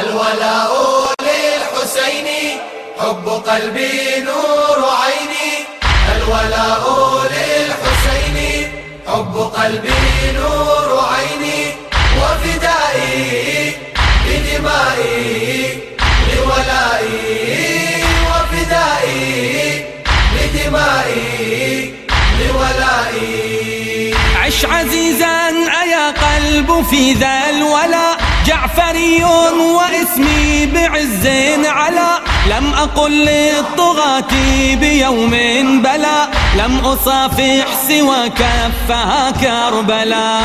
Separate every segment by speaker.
Speaker 1: الولاء للحسين حب قلبي نور عيني، الولاء للحسين حب قلبي نور عيني، وفدائي بدمائي لولائي، وفدائي بدمائي لولائي.
Speaker 2: عش عزيزا أيا قلب في ذا الولا، جعفري واسمي بعز علا، لم أقل للطغاة بيوم بلا، لم أصافح سوى كفها كربلا.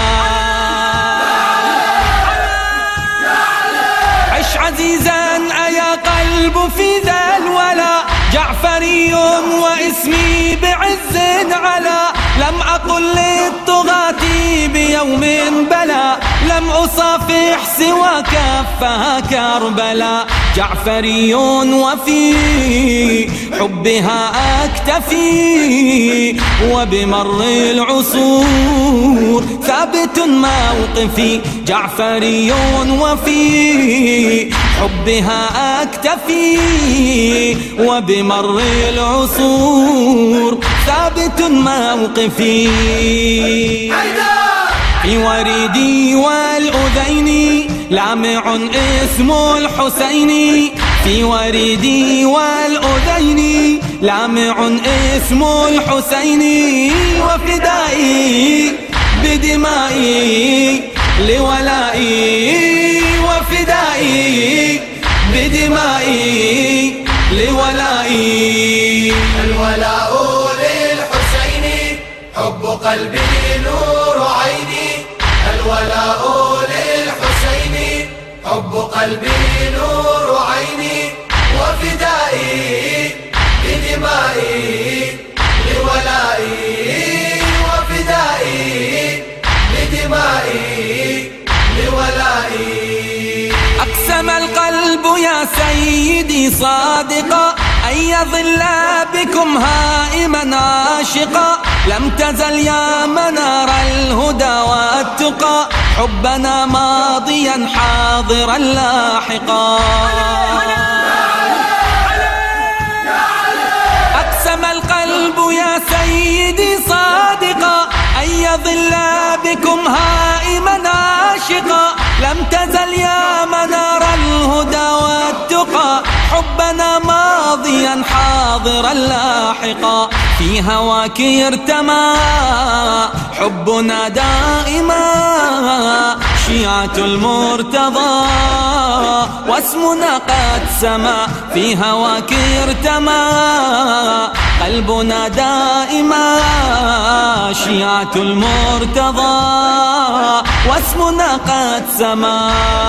Speaker 2: عش عزيزا أيا قلب في ذا الولا، جعفري واسمي بعز علا، لم أقل للطغاة بيوم بلا، لم أصافح سوى كفها كربلا. جعفري وفي حبها أكتفي، وبمر العصور ثابت موقفي. جعفري وفي حبها أكتفي، وبمر العصور ثابت موقفي. في وريدي والأذين لامع اسم الحسين، في وريدي والأذين لامع اسم الحسين، وفدائي بدمائي لولائي، وفدائي بدمائي لولائي.
Speaker 1: الولاء للحسين حب قلبي نور عيني، الولاء للحسين حب قلبي نور عيني، وفدائي بدمائي لولائي، وفدائي بدمائي لولائي.
Speaker 2: أقسم القلب يا سيدي صادقا أن يظل بكم هائما عاشقا، لم تزل يا منار الهدى والتقى، حبنا ماضيا حاضرا لاحقا. أقسم القلب يا سيدي صادقا أن يظل بكم هائما عاشقا، لم تزل يا منار الهدى والتقى، حبنا ماضيا حاضرا لاحقا. في هواك ارتمى حبنا دائما، شيعة المرتضى واسمنا قد سما. في هواك ارتمى قلبنا دائما، شيعة المرتضى واسمنا قد سما.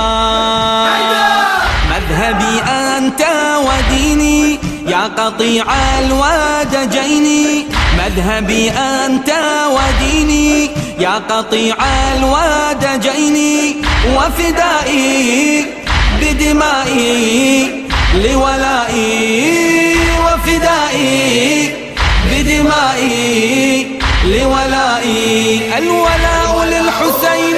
Speaker 2: مذهبي أنت وديني يا قطيع الوادجين، مذهبي أنت وديني يا قطيع الوادجين، وفدائي بدمائي لولائي، وفدائي بدمائي لولائي. الولاء للحسين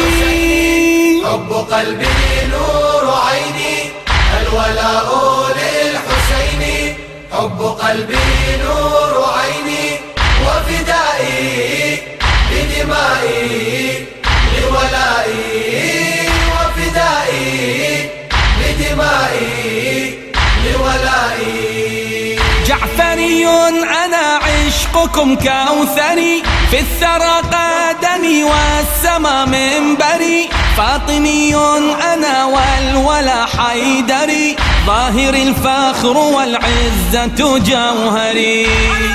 Speaker 1: حب قلبي نور عيني، الولاء للحسين حب قلبي نور عيني، وفدائي بدمائي لولائي، وفدائي بدمائي لولائي.
Speaker 2: جعفري أنا عشقكم كوثري، في الثرى قدمي والسما منبري، فاطمي أنا والولا حيدري، ظاهر الفخر والعزة جوهري.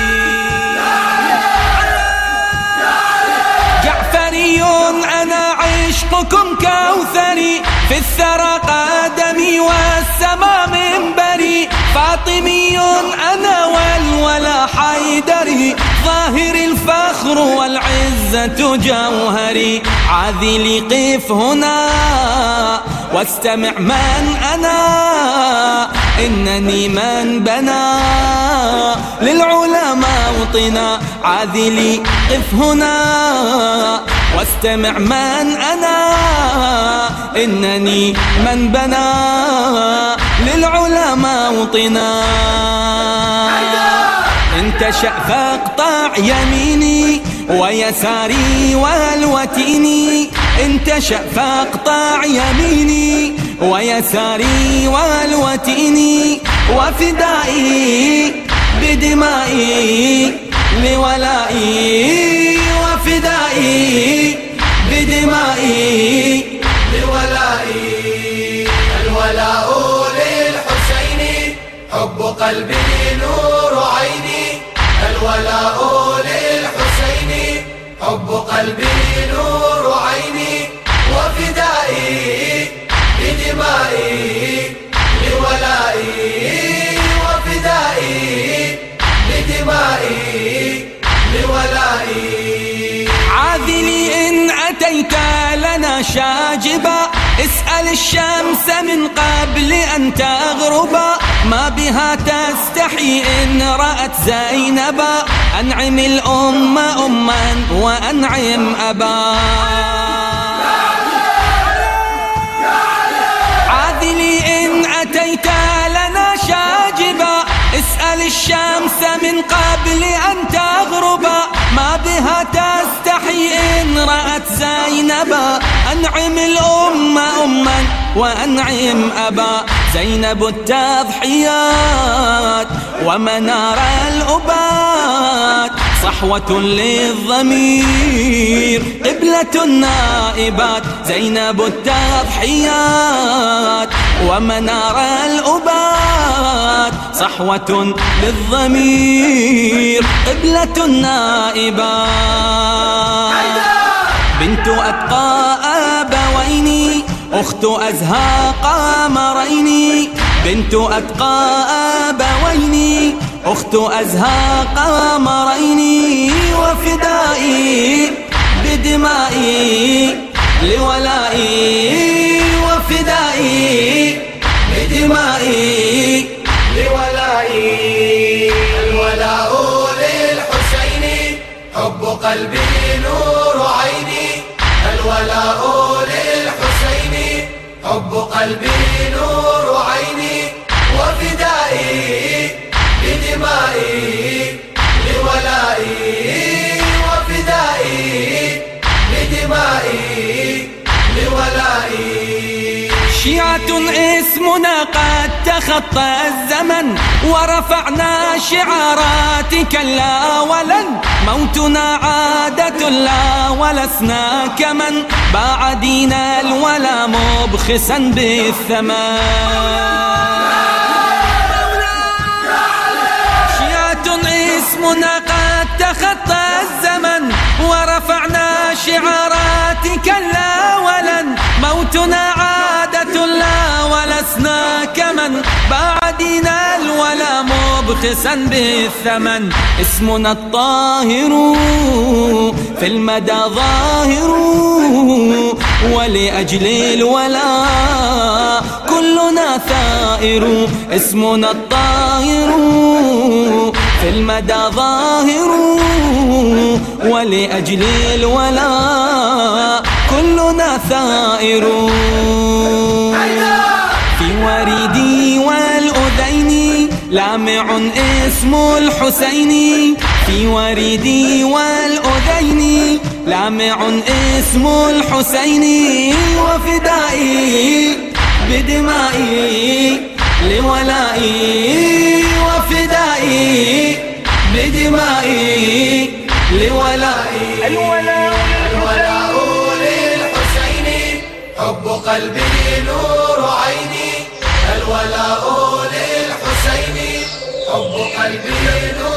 Speaker 2: جعفري أنا عشقكم كوثري، في الثرى قدمي والسما منبري، فاطمي أنا والولا حيدري، ظاهر الفخر والعزة جوهري. عاذلي قف هنا واستمع من أنا، إنني من بنى للعلا موطنا. عاذلي قف هنا واستمع من أنا، إنني من بنى للعلا موطنا. انتشأ فاقطع يميني ويساري والوتيني، انتشأ فاقطع يميني ويساري والوتيني، وفدائي بدمائي لولائي، وفدائي بدمائي
Speaker 1: لولائي. الولاء للحسين حب قلبي نور عيني، الولاء للحسين حب قلبي نور عيني، وفدائي بدمائي لولائي، وفدائي بدمائي لولائي.
Speaker 2: عاذلي إن أتيت لنا شاجبا، اسأل الشمس من قبل أن تغربا، ما بها تستحي إن رأت زينبا، أنعم الأم أما وأنعم أبا. عاذلي إن أتيت لنا شاجبا، اسأل الشمس من قبل أن تغربا، ما بها تستحي إن رأت زينبا، أنعم الأم أما وأنعم أبا. زينب التضحيات ومنار الأبات، صحوة للضمير قبلة النائبات. زينب التضحيات ومنار الأبات، صحوة للضمير قبلة النائبات. بنت أتقى أبوين أخت أزهى قمرين، بنت أتقى أبوين أخت أزهى قمرين، وفدائي بدمائي لولائي، وفدائي بدمائي
Speaker 1: لولائي. الولاء للحسين حب قلبي نور عيني، الولاء للحسين حب قلبي نور عيني، وفدائي بدمائي لولائي، وفدائي بدمائي لولائي.
Speaker 2: شيعة اسمنا قد تخطى الزمن، ورفعنا شعاراتك لا ولن، موتنا عادة لا ولسنا كمن، باع دين الولا مبخسا بالثمن. شيعة اسمنا قد تخطى الزمن، ورفعنا شعاراتك لا ولن، موتنا عادة لا ولسنا كمن، باع دين الولا مبخسا بالثمن. اسمنا الطاهر في المدى ظاهر، ولأجل الولا كلنا ثائر. اسمنا الطاهر في المدى ظاهر، ولأجل الولا كلنا ثائر. في وريدي والأذين لامع اسم الحسين، في وريدي والأذين لامع اسم الحسين، وفدائي بدمائي لولائي، وفدائي بدمائي لولائي.
Speaker 1: الولاء للحسين حب قلبي نور عيني، الولاء للحسين حب قلبي نور